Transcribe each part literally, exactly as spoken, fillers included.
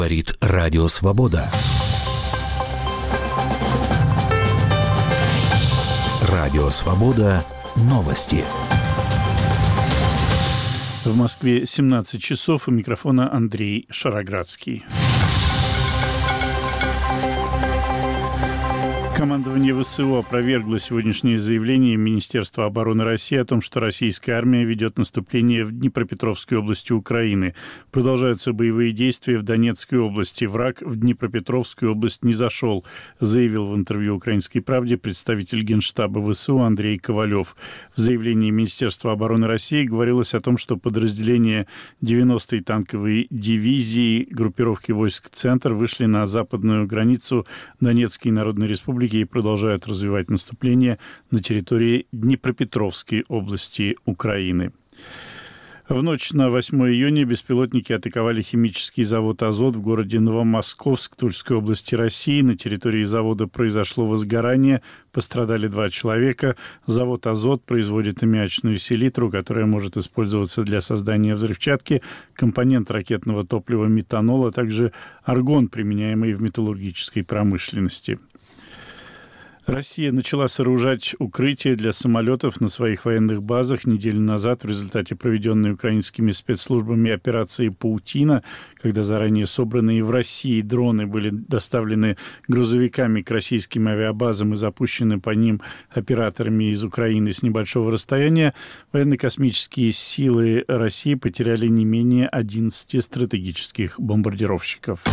Говорит Радио Свобода. Радио Свобода. Новости. В Москве семнадцать часов. У микрофона Андрей Шароградский. Командование ВСУ опровергло сегодняшнее заявление Министерства обороны России о том, что российская армия ведет наступление в Днепропетровской области Украины. Продолжаются боевые действия в Донецкой области. Враг в Днепропетровскую область не зашел, заявил в интервью «Украинской правде» представитель Генштаба ВСУ Андрей Ковалев. В заявлении Министерства обороны России говорилось о том, что подразделения девяностой танковой дивизии группировки войск «Центр» вышли на западную границу Донецкой Народной Республики и продолжают развивать наступление на территории Днепропетровской области Украины. В ночь на восьмое июня беспилотники атаковали химический завод «Азот» в городе Новомосковск Тульской области России. На территории завода произошло возгорание, пострадали два человека. Завод «Азот» производит аммиачную селитру, которая может использоваться для создания взрывчатки, компонент ракетного топлива метанол, а также аргон, применяемый в металлургической промышленности. Россия начала сооружать укрытия для самолетов на своих военных базах неделю назад в результате проведенной украинскими спецслужбами операции «Паутина», когда заранее собранные в России дроны были доставлены грузовиками к российским авиабазам и запущены по ним операторами из Украины с небольшого расстояния. Военно-космические силы России потеряли не менее одиннадцати стратегических бомбардировщиков.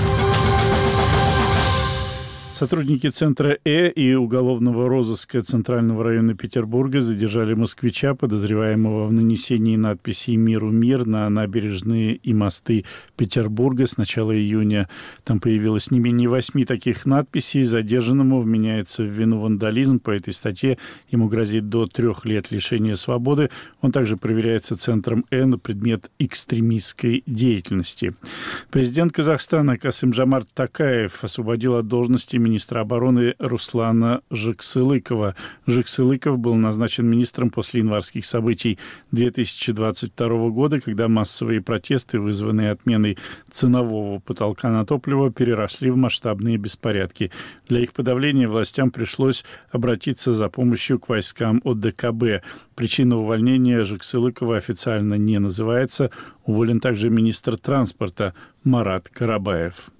Сотрудники Центра Э и уголовного розыска Центрального района Петербурга задержали москвича, подозреваемого в нанесении надписей «Миру мир» на набережные и мосты Петербурга с начала июня. Там появилось не менее восьми таких надписей. Задержанному вменяется в вину вандализм. По этой статье ему грозит до трех лет лишения свободы. Он также проверяется Центром Э на предмет экстремистской деятельности. Президент Казахстана Касым-Жомарт Токаев освободил от должности министра обороны Руслана Жаксылыкова. Жаксылыков был назначен министром после январских событий две тысячи двадцать второго года, когда массовые протесты, вызванные отменой ценового потолка на топливо, переросли в масштабные беспорядки. Для их подавления властям пришлось обратиться за помощью к войскам О Дэ Ка Бэ. Причина увольнения Жаксылыкова официально не называется. Уволен также министр транспорта Марат Карабаев.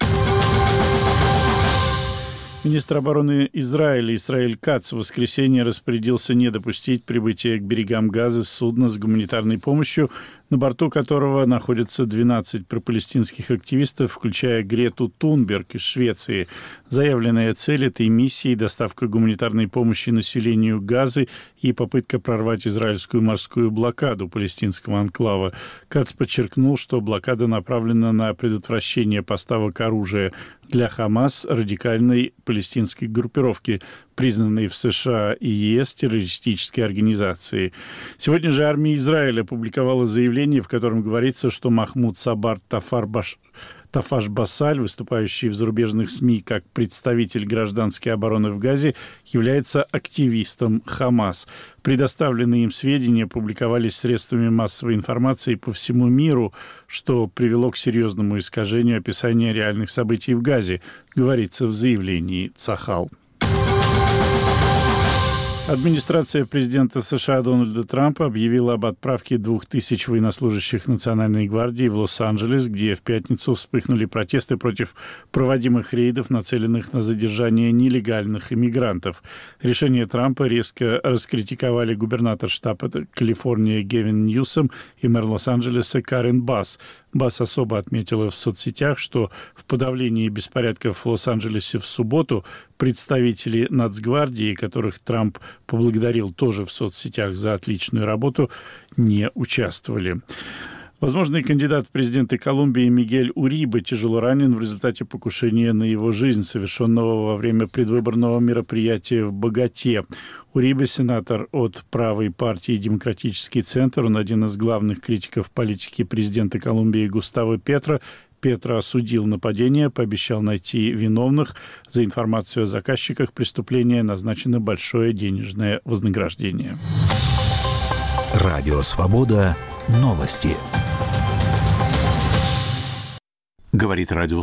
Министр обороны Израиля Исраэль Кац в воскресенье распорядился не допустить прибытия к берегам Газы судна с гуманитарной помощью, на борту которого находятся двенадцать пропалестинских активистов, включая Грету Тунберг из Швеции. Заявленная цель этой миссии – доставка гуманитарной помощи населению Газы и попытка прорвать израильскую морскую блокаду палестинского анклава. Кац подчеркнул, что блокада направлена на предотвращение поставок оружия для Хамас, радикальной палестинской группировки, признанной в США и Е С террористической организацией. Сегодня же армия Израиля опубликовала заявление, в котором говорится, что Махмуд Сабар Тафар-Баш... Тафаш-Басаль, выступающий в зарубежных СМИ как представитель гражданской обороны в Газе, является активистом Хамас. Предоставленные им сведения публиковались средствами массовой информации по всему миру, что привело к серьезному искажению описания реальных событий в Газе, говорится в заявлении Цахал. Администрация президента США Дональда Трампа объявила об отправке двух тысяч военнослужащих Национальной гвардии в Лос-Анджелес, где в пятницу вспыхнули протесты против проводимых рейдов, нацеленных на задержание нелегальных иммигрантов. Решение Трампа резко раскритиковали губернатор штата Калифорния Гевин Ньюсом и мэр Лос-Анджелеса Карен Басс. Басс особо отметила в соцсетях, что в подавлении беспорядков в Лос-Анджелесе в субботу представители Нацгвардии, которых Трамп поблагодарил тоже в соцсетях за отличную работу, не участвовали. Возможный кандидат в президенты Колумбии Мигель Урибе тяжело ранен в результате покушения на его жизнь, совершенного во время предвыборного мероприятия в Боготе. Урибе, сенатор от правой партии «Демократический центр», он один из главных критиков политики президента Колумбии Густаво Петро. Петро осудил нападение, пообещал найти виновных. За информацию о заказчиках преступления назначено большое денежное вознаграждение. Радио «Свобода». Новости. Говорит радио